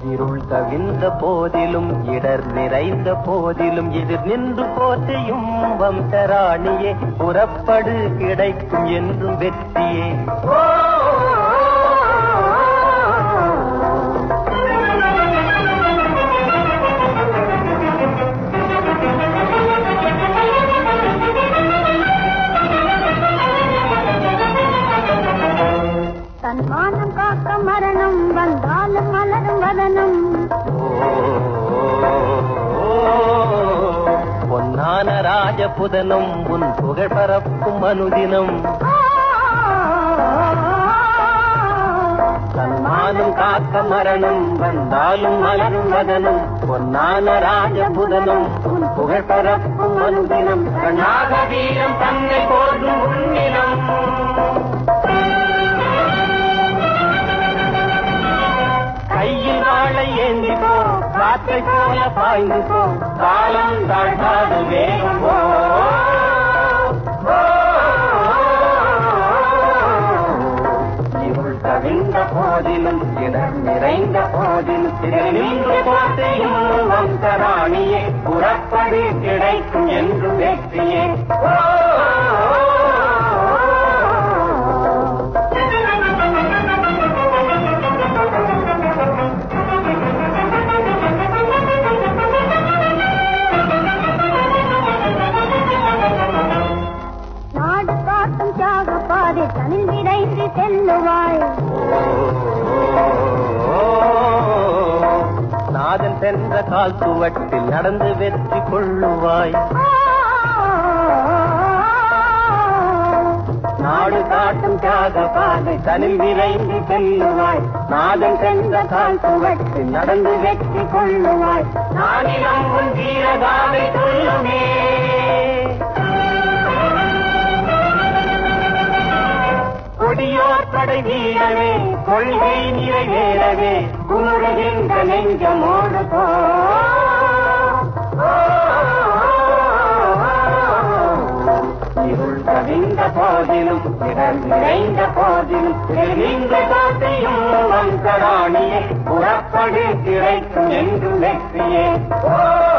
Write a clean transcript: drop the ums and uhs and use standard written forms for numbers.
இருள் கவிழ்ந்த போதிலும் இடர் நிறைந்த போதிலும் எதிர் நின்று போற்றியும் வம்சராணியே புறப்படு கிடைக்கும் என்றும் வெற்றியே. தன்மானம் காக்க மரணம் வந்தாலும் மலரும் வதனம். பொன்னான ராஜபுதனம் உன் புகழ் பரப்பும் அனுதினம். தன்மானம் காக்க மரணம் வந்தாலும் மலரும் வதனம். பொன்னான ராஜபுதனம் உன் புகழ் பரப்பும் அனுதினம். கண்ணாக வீரம் தன்னை போற்றும் உன்னிடம். கையில் வாழை ஏந்தி போ, காற்றை போல பாய்ந்து போ, காலம் தாழ்த்தாது வேகம் போ. இருள் கவிழ்ந்த போதிலும் இடர் நிறைந்த போதிலும் நின்று போற்றையும் வம்சராணியே புறப்படு கிடைக்கும் என்று வெற்றியே. தனில் விரைந்து செல்லுவாய். நாதன் சென்ற கால் சுவட்டில் நடந்து வெற்றி கொள்ளுவாய். நாடு காட்டும் தியாக பாதை தனில் விரைந்து செல்லுவாய். நாதன் சென்ற கால் சுவட்டில் நடந்து வெற்றி கொள்ளுவாய். நானிலம் உன் வீரகாதை சொல்லுமே. கொடியோர் படை வீரவே கொள்கை நிறைவேறவே குமுறுகின்ற நெஞ்சமோடு போ. இருள் கவிழ்ந்த போதிலும் இடர் நிறைந்த போதிலும் தெரிந்த கோட்டையும் வம்சராணியே புறப்படு கிடைக்கும் என்று வெற்றியே.